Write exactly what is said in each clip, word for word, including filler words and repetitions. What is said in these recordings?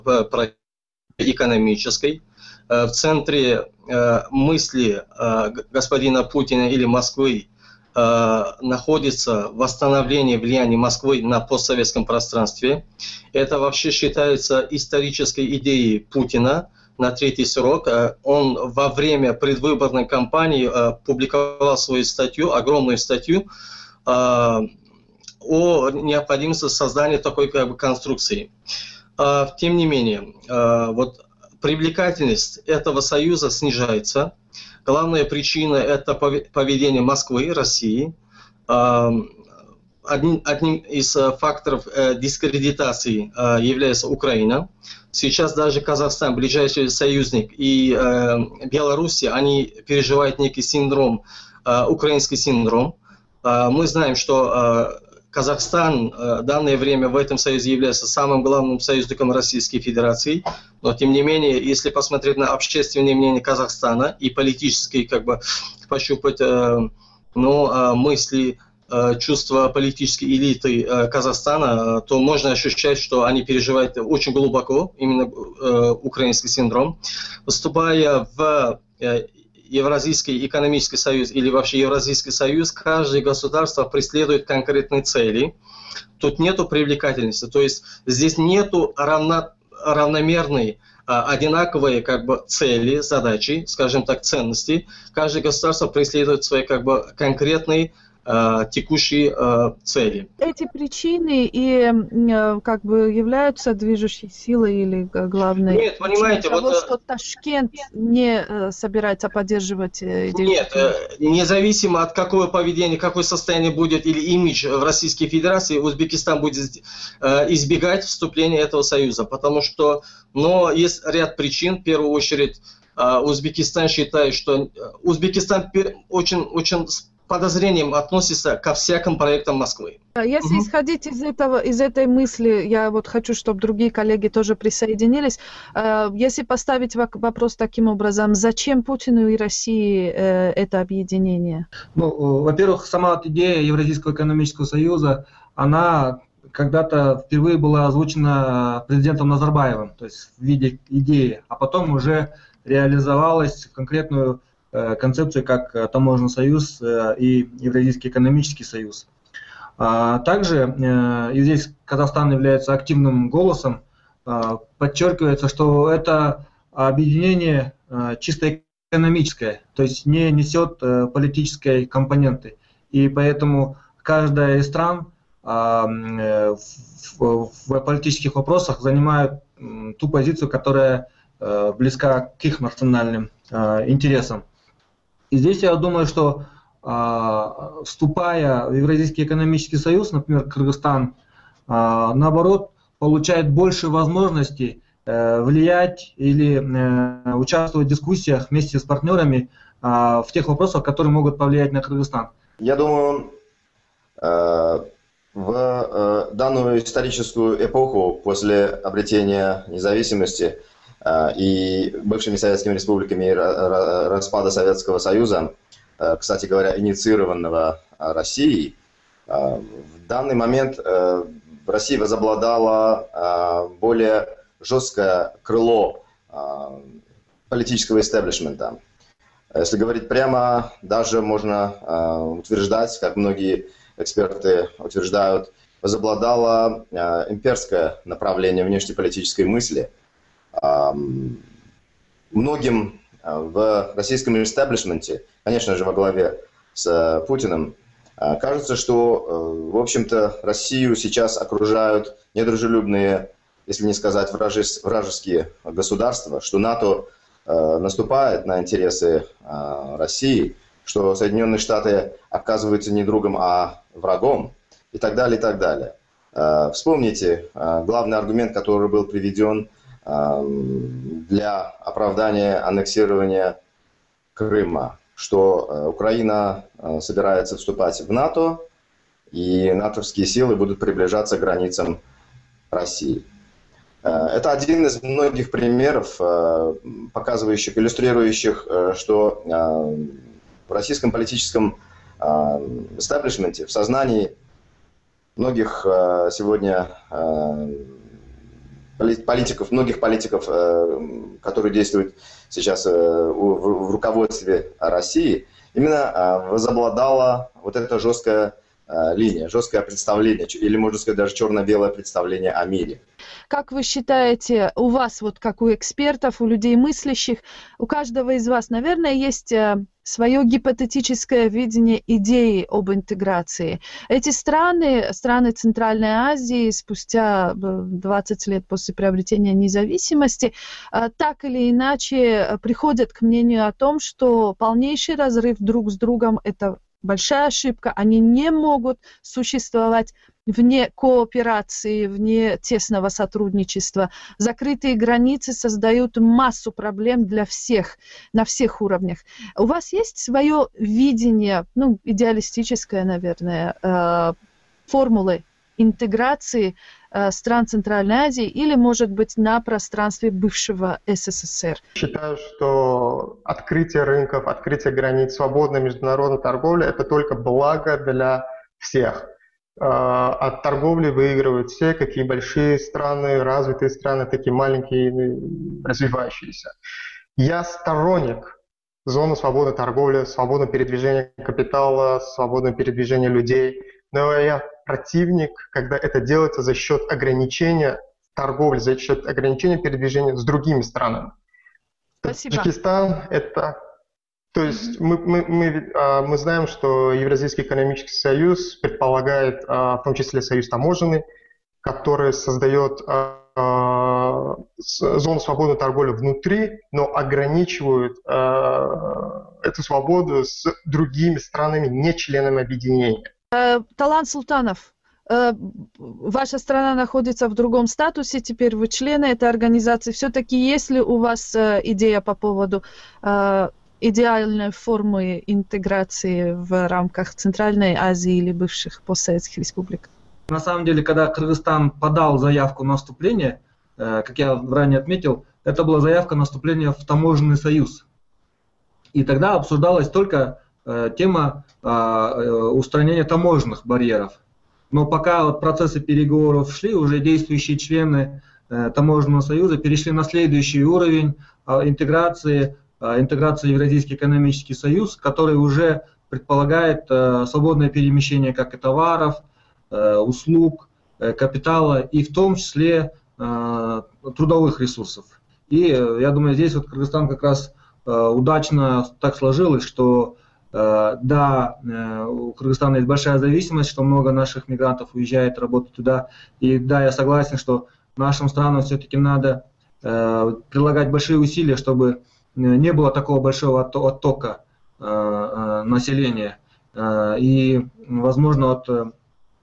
экономической. В центре мысли господина Путина или Москвы находится восстановление влияния Москвы на постсоветском пространстве. Это вообще считается исторической идеей Путина на третий срок. Он во время предвыборной кампании публиковал свою статью, огромную статью, о необходимости создания такой как бы конструкции. Тем не менее, вот привлекательность этого союза снижается. Главная причина – это поведение Москвы, России. Одним, одним из факторов дискредитации является Украина. Сейчас даже Казахстан, ближайший союзник, и Беларусь, они переживают некий синдром, украинский синдром. Мы знаем, что Казахстан в данное время в этом союзе является самым главным союзником Российской Федерации, но тем не менее, если посмотреть на общественное мнение Казахстана и политические, как бы, пощупать ну, мысли, чувства политической элиты Казахстана, то можно ощущать, что они переживают очень глубоко именно украинский синдром. Вступая в Евразийский экономический союз или вообще Евразийский союз, каждое государство преследует конкретные цели. Тут нету привлекательности, то есть здесь нету равно, равномерной, одинаковые как бы цели, задачи, скажем так, ценности. Каждое государство преследует свои как бы конкретные текущие э, цели. Эти причины и э, как бы являются движущей силой или главной Нет, понимаете, того, вот, что Ташкент не э, собирается поддерживать идею? Нет, э, независимо от какого поведения, какое состояние будет или имидж в Российской Федерации, Узбекистан будет э, избегать вступления этого союза, потому что, но есть ряд причин. В первую очередь, э, Узбекистан считает, что Узбекистан очень, очень подозрением относится ко всяким проектам Москвы. Если угу. исходить из этого, из этой мысли, я вот хочу, чтобы другие коллеги тоже присоединились. Если поставить вопрос таким образом, зачем Путину и России это объединение? Ну, во-первых, сама идея Евразийского экономического союза, она когда-то впервые была озвучена президентом Назарбаевым, то есть в виде идеи, а потом уже реализовалась в конкретную концепцию, как Таможенный союз и Евразийский экономический союз. Также, и здесь Казахстан является активным голосом, подчеркивается, что это объединение чисто экономическое, то есть не несет политической компоненты. И поэтому каждая из стран в политических вопросах занимает ту позицию, которая близка к их национальным интересам. И здесь я думаю, что э, вступая в Евразийский экономический союз, например, Кыргызстан, э, наоборот, получает больше возможностей э, влиять или э, участвовать в дискуссиях вместе с партнерами э, в тех вопросах, которые могут повлиять на Кыргызстан. Я думаю, э, в э, данную историческую эпоху после обретения независимости и бывшими советскими республиками и распада Советского Союза, кстати говоря, инициированного Россией, в данный момент в России возобладало более жесткое крыло политического истеблишмента. Если говорить прямо, даже можно утверждать, как многие эксперты утверждают, возобладало имперское направление внешнеполитической мысли. Многим в российском истеблишменте, конечно же, во главе с Путиным, кажется, что, в общем-то, Россию сейчас окружают недружелюбные, если не сказать вражеские государства, что НАТО наступает на интересы России, что Соединенные Штаты оказываются не другом, а врагом, и так далее, и так далее. Вспомните главный аргумент, который был приведен для оправдания аннексирования Крыма, что Украина собирается вступать в НАТО, и натовские силы будут приближаться к границам России. Это один из многих примеров, показывающих, иллюстрирующих, что в российском политическом истеблишменте, в сознании многих сегодня политиков, многих политиков, которые действуют сейчас в руководстве России, именно возобладала вот эта жесткая линия, жесткое представление, или, можно сказать, даже черно-белое представление о мире. Как вы считаете, у вас, вот как у экспертов, у людей мыслящих, у каждого из вас, наверное, есть свое гипотетическое видение идеи об интеграции. Эти страны, страны Центральной Азии, спустя двадцать лет после приобретения независимости, так или иначе приходят к мнению о том, что полнейший разрыв друг с другом – это большая ошибка. Они не могут существовать вне кооперации, вне тесного сотрудничества. Закрытые границы создают массу проблем для всех, на всех уровнях. У вас есть свое видение, ну, идеалистическое, наверное, э, формулы интеграции э, стран Центральной Азии или, может быть, на пространстве бывшего СССР? Считаю, что открытие рынков, открытие границ, свободная международная торговля – это только благо для всех. От торговли выигрывают все, какие большие страны, развитые страны, такие маленькие, развивающиеся. Я сторонник зоны свободной торговли, свободного передвижения капитала, свободного передвижения людей, но я противник, когда это делается за счет ограничения торговли, за счет ограничения передвижения с другими странами. Спасибо. Таджикистан – это… То есть мы, мы, мы, мы знаем, что Евразийский экономический союз предполагает, в том числе союз таможенный, который создает зону свободной торговли внутри, но ограничивает эту свободу с другими странами, не членами объединения. Талант Султанов, ваша страна находится в другом статусе, теперь вы члены этой организации. Все-таки есть ли у вас идея по поводу идеальной формы интеграции в рамках Центральной Азии или бывших постсоветских республик? На самом деле, когда Кыргызстан подал заявку на вступление, как я ранее отметил, это была заявка на вступление в таможенный союз. И тогда обсуждалась только тема устранения таможенных барьеров. Но пока процессы переговоров шли, уже действующие члены таможенного союза перешли на следующий уровень интеграции, интеграции в Евразийский экономический союз, который уже предполагает свободное перемещение как и товаров, услуг, капитала и в том числе трудовых ресурсов. И я думаю, здесь вот Кыргызстан как раз удачно так сложилось, что да, у Кыргызстана есть большая зависимость, что много наших мигрантов уезжает работать туда. И да, я согласен, что нашим странам все-таки надо прилагать большие усилия, чтобы не было такого большого оттока населения. И, возможно, вот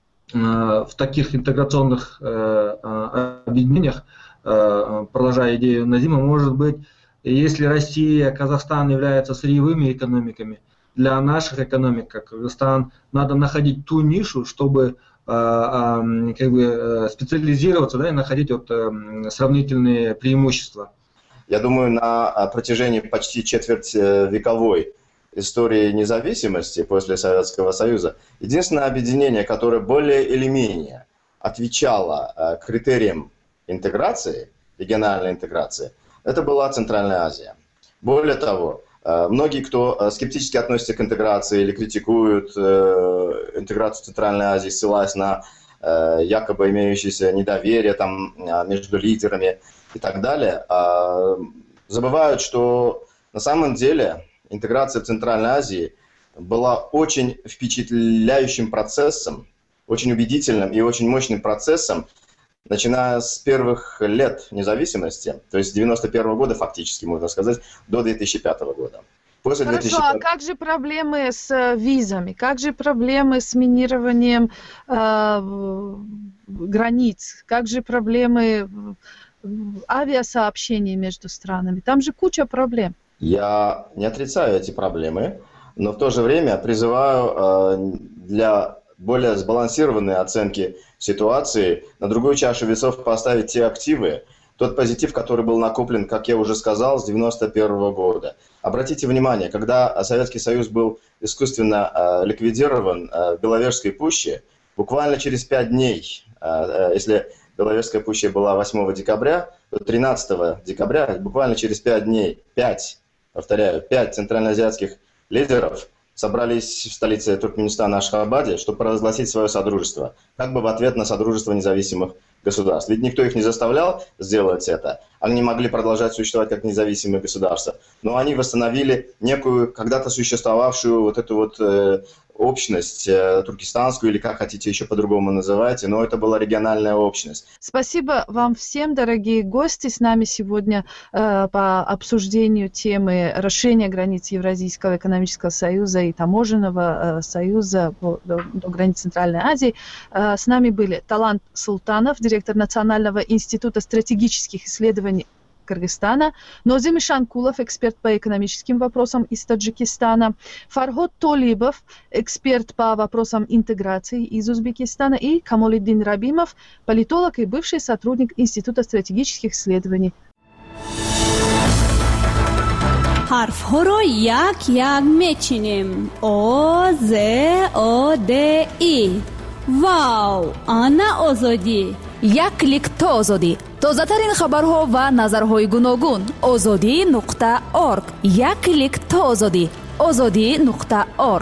в таких интеграционных объединениях, продолжая идею Назима, может быть, если Россия, Казахстан являются сырьевыми экономиками, для наших экономик, как Кыргызстан, надо находить ту нишу, чтобы как бы специализироваться, да, и находить вот сравнительные преимущества. Я думаю, на протяжении почти четвертьвековой истории независимости после Советского Союза единственное объединение, которое более или менее отвечало критериям интеграции, региональной интеграции, это была Центральная Азия. Более того, многие, кто скептически относится к интеграции или критикуют интеграцию Центральной Азии, ссылаясь на якобы имеющееся недоверие там, между лидерами и так далее, забывают, что на самом деле интеграция в Центральной Азии была очень впечатляющим процессом, очень убедительным и очень мощным процессом, начиная с первых лет независимости, то есть с девяносто первого года фактически, можно сказать, до две тысячи пятого года. После Хорошо, две тысячи пятого... а как же проблемы с визами? Как же проблемы с минированием э, границ? Как же проблемы авиасообщений между странами? Там же куча проблем. Я не отрицаю эти проблемы, но в то же время призываю э, для более сбалансированной оценки ситуации на другую чашу весов поставить те активы, тот позитив, который был накоплен, как я уже сказал, с девяносто первого года. Обратите внимание, когда Советский Союз был искусственно э, ликвидирован э, в Беловежской пуще, буквально через пять дней, э, если Беловежская пуща была восьмого декабря, то тринадцатого декабря, буквально через пять дней, пять, повторяю, пять центральноазиатских лидеров собрались в столице Туркменистана Ашхабаде, чтобы провозгласить свое содружество, как бы в ответ на содружество независимых государств. Ведь никто их не заставлял сделать это, они могли продолжать существовать как независимые государства, но они восстановили некую когда-то существовавшую вот эту вот э, общность э, туркестанскую, или как хотите еще по-другому называйте, но это была региональная общность. Спасибо вам всем, дорогие гости. С нами сегодня э, по обсуждению темы расширения границ Евразийского экономического союза и таможенного э, союза по, до, до границ Центральной Азии. Э, с нами были Талант Султанов, директор Национального института стратегических исследований Кыргызстана, Нозим Ишанкулов, эксперт по экономическим вопросам из Таджикистана, Фарход Толибов, эксперт по вопросам интеграции из Узбекистана, и Камолиддин Рабимов, политолог и бывший сотрудник Института стратегических исследований. ҳарфҳоро як-як мечинем. О, З, О, Д, И. Вау! Ана озодӣ. як клик то озодӣ. тозатарин хабарҳо ва назарҳои гуногун. озодӣ нуқта орг. як клик то озодӣ. озодӣ нуқта орг.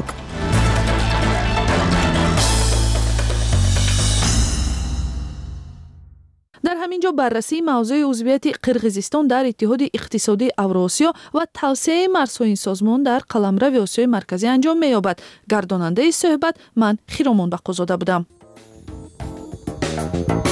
дар ҳамин ҷо баррасии мавзӯи узвияти қирғизистон дар иттиҳоди иқтисодии Авроосиё ва тавсеяи марзҳои созмон дар қаламрави Осиёи марказӣ анҷом меёбад. Гардонандаи суҳбат ман Хиромон Бақозода будам.